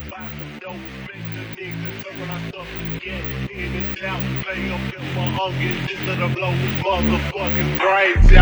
buy some dope, make the niggas so when I stuff again. In his mouth, play up in my onions, just let her blow his motherfucking brains out.